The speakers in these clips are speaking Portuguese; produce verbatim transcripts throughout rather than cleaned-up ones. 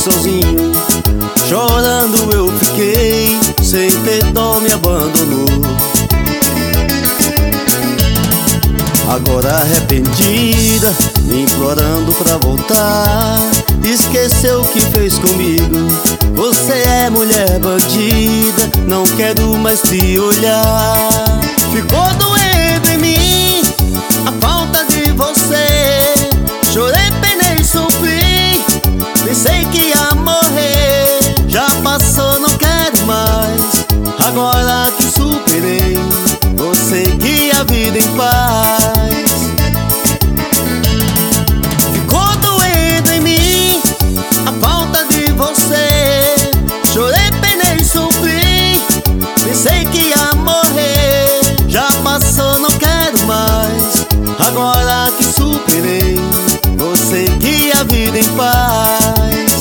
sozinho. Chorando eu fiquei, sem ter dó me abandonou. Agora arrependida, me implorando pra voltar. Esqueceu o que fez comigo. Você é mulher bandida, não quero mais te olhar. Ficou doendo em mim a falta de você. Chorei, penei, sofri, pensei que ia morrer. Já passou, não quero mais. Agora que superei, vou seguir a vida em paz. Ficou doendo em mim a falta de você. Chorei, penei, sofri, pensei que ia morrer. Já passou, não quero mais. Agora que superei, vou seguir a vida em paz.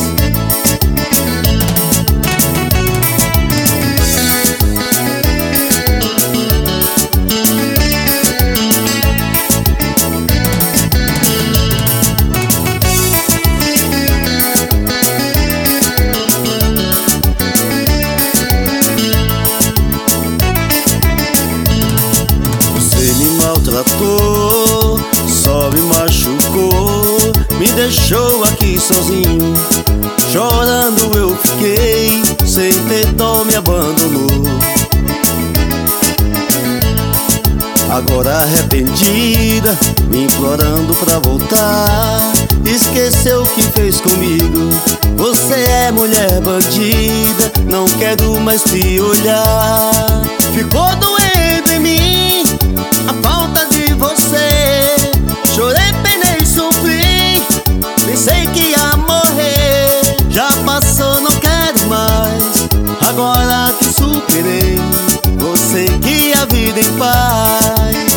Maltratou, só me machucou, me deixou aqui sozinho. Chorando eu fiquei, sem ter dó me abandonou. Agora arrependida, me implorando pra voltar. Esqueceu o que fez comigo. Você é mulher bandida, não quero mais te olhar. Ficou doendo em mim a falta de você. Chorei, penei, sofri, pensei que ia morrer. Já passou, não quero mais. Agora que superei, vou seguir a vida em paz.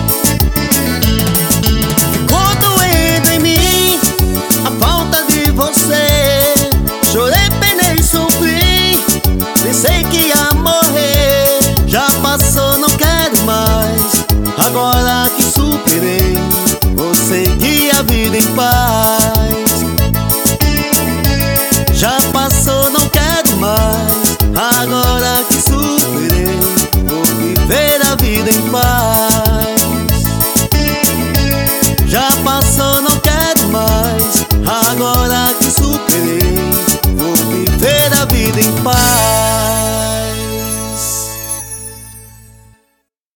Ficou doendo em mim a falta de você. Chorei, penei, sofri, pensei que ia morrer. Já passou, não quero mais. Agora que superei, vou seguir a vida em paz.